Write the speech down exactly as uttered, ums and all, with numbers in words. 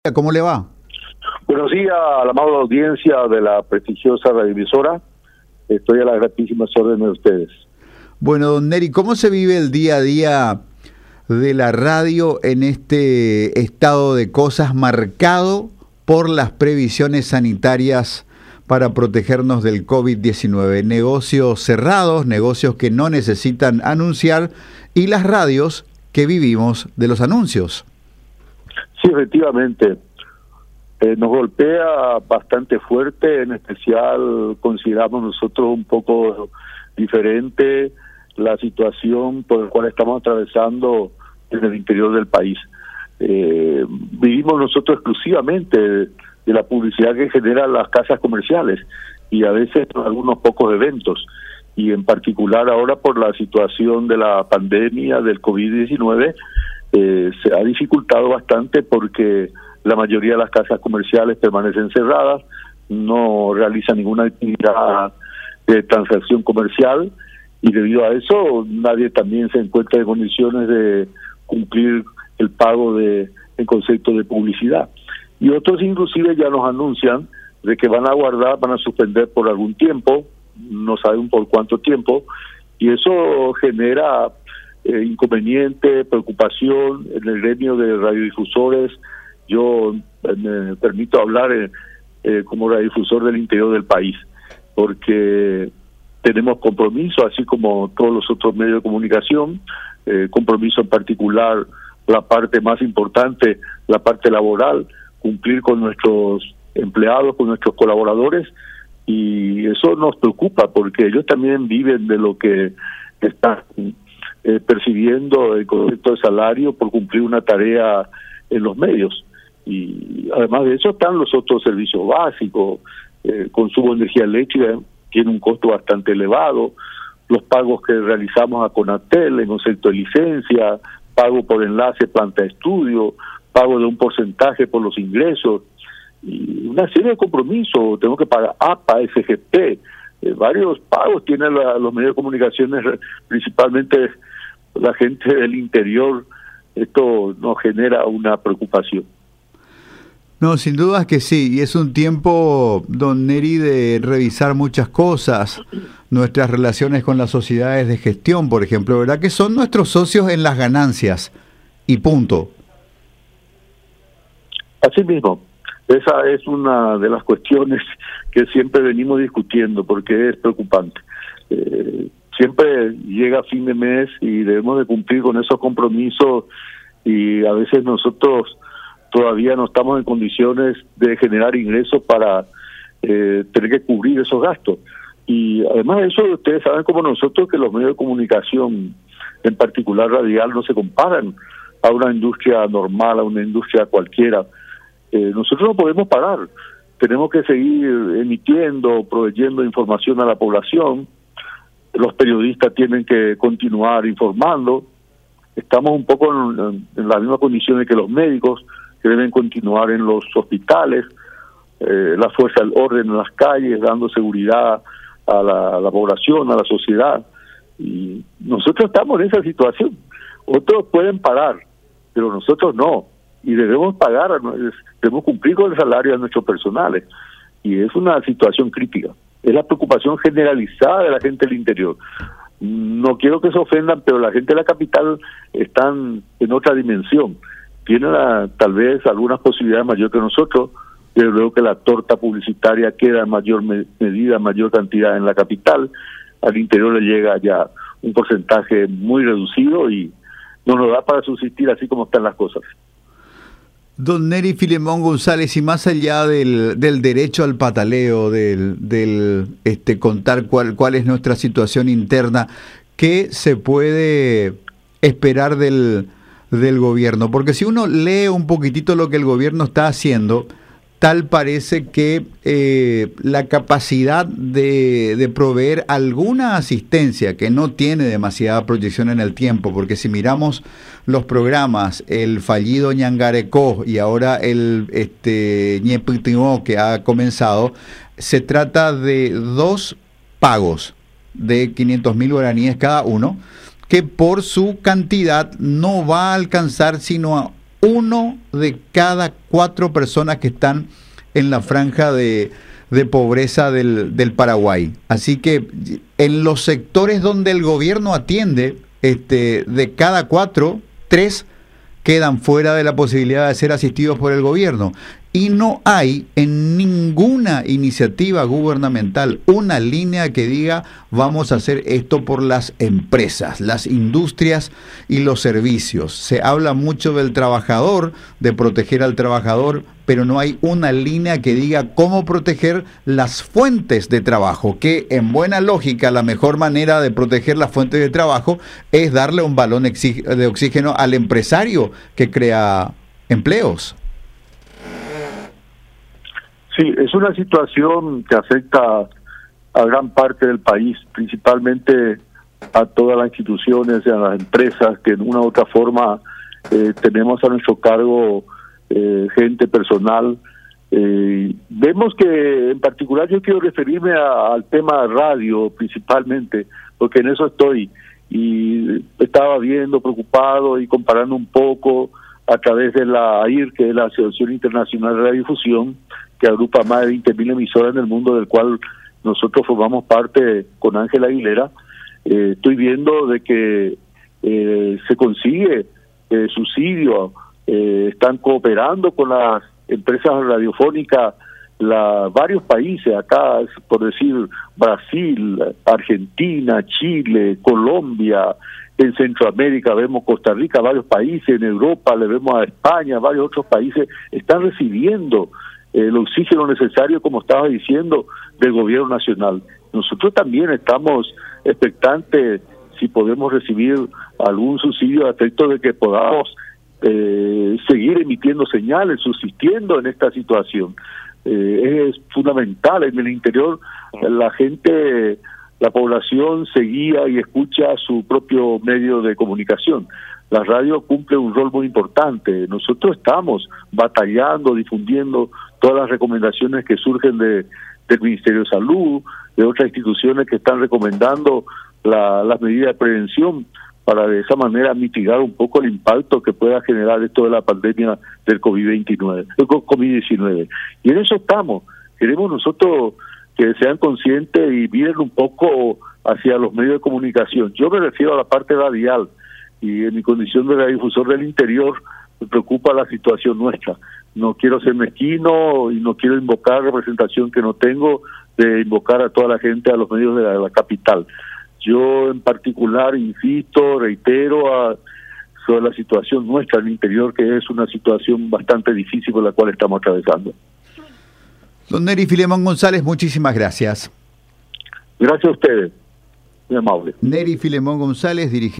¿Cómo le va? Buenos días a la amable audiencia de la prestigiosa radioemisora. Estoy a las gratísimas órdenes de ustedes. Bueno, don Neri, ¿cómo se vive el día a día de la radio en este estado de cosas marcado por las previsiones sanitarias para protegernos del COVID diecinueve? Negocios cerrados, negocios que no necesitan anunciar y las radios que vivimos de los anuncios. Sí, efectivamente. Eh, nos golpea bastante fuerte, en especial consideramos nosotros un poco diferente la situación por la cual estamos atravesando en el interior del país. Eh, vivimos nosotros exclusivamente de, de la publicidad que generan las casas comerciales y a veces algunos pocos eventos, y en particular ahora por la situación de la pandemia del COVID diecinueve eh, se ha dificultado bastante porque la mayoría de las casas comerciales permanecen cerradas, no realizan ninguna actividad de transacción comercial y debido a eso nadie también se encuentra en condiciones de cumplir el pago de en concepto de publicidad. Y otros inclusive ya nos anuncian de que van a guardar, van a suspender por algún tiempo, no saben por cuánto tiempo, y eso genera eh, inconveniente, preocupación en el gremio de radiodifusores. Yo me permito hablar eh, eh, como radiodifusor del interior del país, porque tenemos compromiso, así como todos los otros medios de comunicación, eh, compromiso en particular, la parte más importante, la parte laboral, cumplir con nuestros empleados, con nuestros colaboradores, y eso nos preocupa porque ellos también viven de lo que están eh, percibiendo el concepto de salario por cumplir una tarea en los medios. Y además de eso están los otros servicios básicos, eh, consumo de energía eléctrica tiene un costo bastante elevado, los pagos que realizamos a Conatel en concepto de licencia, pago por enlace planta de estudio, pago de un porcentaje por los ingresos, y una serie de compromisos, tengo que pagar A P A, S G P, eh, varios pagos tienen la, los medios de comunicaciones, principalmente la gente del interior. Esto nos genera una preocupación. No, sin dudas que sí, y es un tiempo, don Neri, de revisar muchas cosas, nuestras relaciones con las sociedades de gestión, por ejemplo, ¿verdad? Que son nuestros socios en las ganancias, y punto. Así mismo, esa es una de las cuestiones que siempre venimos discutiendo, porque es preocupante. Eh, siempre llega fin de mes y debemos de cumplir con esos compromisos, y a veces nosotros todavía no estamos en condiciones de generar ingresos para eh, tener que cubrir esos gastos. Y además de eso, ustedes saben como nosotros que los medios de comunicación, en particular radial, no se comparan a una industria normal, a una industria cualquiera. Eh, nosotros no podemos parar, tenemos que seguir emitiendo, proveyendo información a la población, los periodistas tienen que continuar informando, estamos un poco en, en las mismas condiciones que los médicos, que deben continuar en los hospitales, eh, la fuerza del orden en las calles, dando seguridad a la, a la población, a la sociedad. Y nosotros estamos en esa situación. Otros pueden parar, pero nosotros no. Y debemos pagar, debemos cumplir con el salario de nuestros personales. Y es una situación crítica. Es la preocupación generalizada de la gente del interior. No quiero que se ofendan, pero la gente de la capital están en otra dimensión. Tienen la, tal vez algunas posibilidades mayores que nosotros, pero luego que la torta publicitaria queda en mayor me, medida, mayor cantidad en la capital, al interior le llega ya un porcentaje muy reducido y no nos da para subsistir así como están las cosas. Don Neri Filemón González, y más allá del, del derecho al pataleo, del, del este contar cuál, cuál es nuestra situación interna, ¿qué se puede esperar del del gobierno? Porque si uno lee un poquitito lo que el gobierno está haciendo, tal parece que eh, la capacidad de, de proveer alguna asistencia que no tiene demasiada proyección en el tiempo, porque si miramos los programas, el fallido Ñangarecó y ahora el este Ñepitimó que ha comenzado, se trata de dos pagos de quinientos mil guaraníes cada uno, que por su cantidad no va a alcanzar sino a uno de cada cuatro personas que están en la franja de, de pobreza del, del Paraguay. Así que en los sectores donde el gobierno atiende, este, de cada cuatro, tres quedan fuera de la posibilidad de ser asistidos por el gobierno. Y no hay en ninguna iniciativa gubernamental una línea que diga vamos a hacer esto por las empresas, las industrias y los servicios. Se habla mucho del trabajador, de proteger al trabajador, pero no hay una línea que diga cómo proteger las fuentes de trabajo, que en buena lógica la mejor manera de proteger las fuentes de trabajo es darle un balón de oxígeno al empresario que crea empleos. Sí, es una situación que afecta a gran parte del país, principalmente a todas las instituciones y a las empresas que en una u otra forma eh, tenemos a nuestro cargo eh, gente, personal. Eh, vemos que en particular yo quiero referirme a, al tema radio principalmente, porque en eso estoy y estaba viendo, preocupado y comparando un poco a través de la A I R, que es la Asociación Internacional de Radiodifusión, que agrupa más de veinte mil emisoras en el mundo, del cual nosotros formamos parte con Ángela Aguilera. Eh, estoy viendo de que eh, se consigue eh, subsidio, eh, están cooperando con las empresas radiofónicas, la, varios países, acá por decir Brasil, Argentina, Chile, Colombia, en Centroamérica vemos Costa Rica, varios países, en Europa le vemos a España, varios otros países están recibiendo el oxígeno necesario, como estaba diciendo, del gobierno nacional. Nosotros también estamos expectantes si podemos recibir algún subsidio a efecto de que podamos eh, seguir emitiendo señales, subsistiendo en esta situación. Eh, es fundamental. En el interior la gente, la población seguía y escucha su propio medio de comunicación. La radio cumple un rol muy importante. Nosotros estamos batallando, difundiendo todas las recomendaciones que surgen de, del Ministerio de Salud, de otras instituciones que están recomendando la, las medidas de prevención para de esa manera mitigar un poco el impacto que pueda generar esto de la pandemia del COVID veintinueve, COVID diecinueve. Y en eso estamos. Queremos nosotros que sean conscientes y miren un poco hacia los medios de comunicación. Yo me refiero a la parte radial, y en mi condición de radiodifusor del interior me preocupa la situación nuestra. No quiero ser mezquino y no quiero invocar representación que no tengo de invocar a toda la gente a los medios de la, de la capital. Yo en particular insisto, reitero a, sobre la situación nuestra en el interior, que es una situación bastante difícil por la cual estamos atravesando. Don Neri Filemón González, muchísimas gracias. Gracias a ustedes, muy amable. Neri Filemón González, dirigente